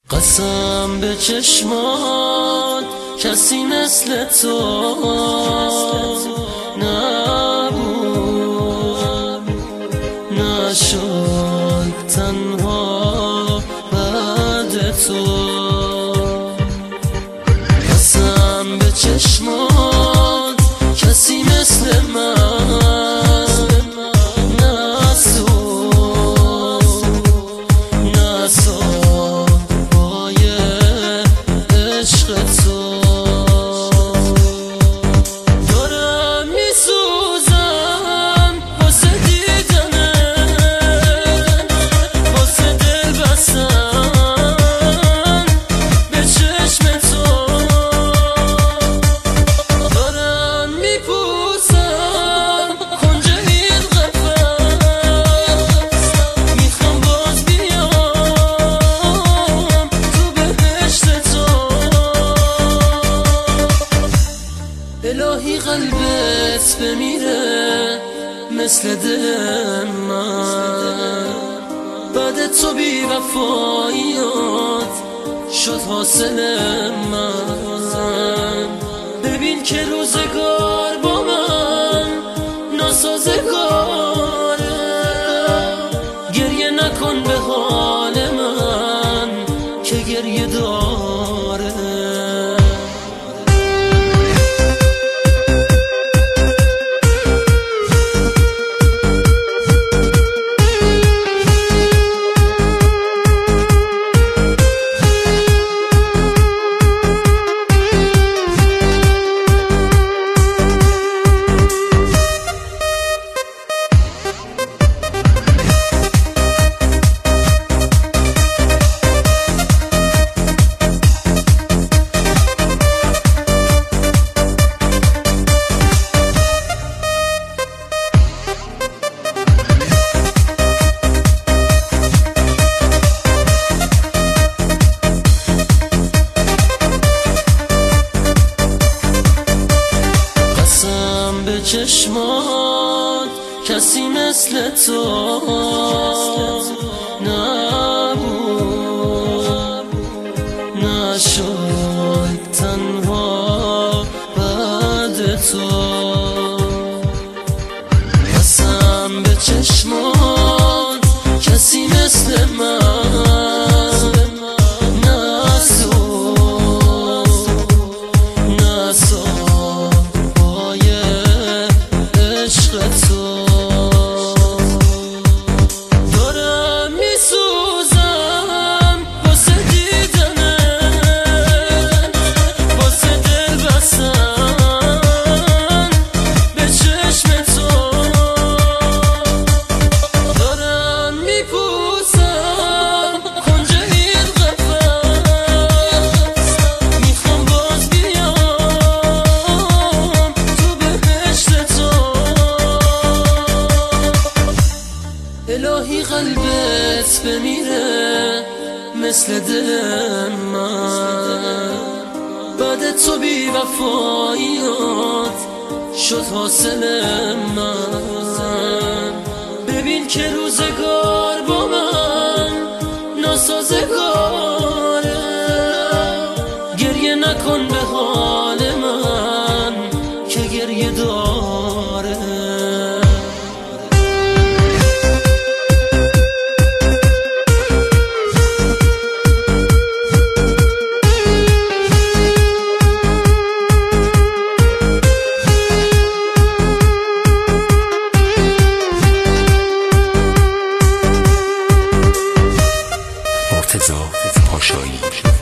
قسم به چشمات کسی مثل تو نبود، نشد تنها بعد تو. قسم به چشمات کسی مثل من نسود بای عشق تو. دارم میسوزم واسه دیدنت، واسه دل بستن به چشم تو. دارم میپوسم کنج این قفس، میخوام باز بیام تو بهشت تو. الهی قلبت بمیره مثل دل من، بعد تو بی وفاییات شد حاصل من. ببین که روزگار با من ناسازگاره، گریه نکن به حال من که گریه داره. به چشمات کسی مثل تو نبود، نشد تنها بعد تو. قسم به چشمات کسی مثل من دارم میسوزم واسه دیدنت، واسه دل بستن به چشم تو. دارم میپوسم کنج این قفس، میخوام باز بیام تو بهشت تو. الهی قلبت بمیره مثل دل من، بعد تو بی وفاییات شد حاصل من. ببین که روزگار با من ناسازگاره، گریه نکن به حال من که گریه داره. مرتضی پاشایی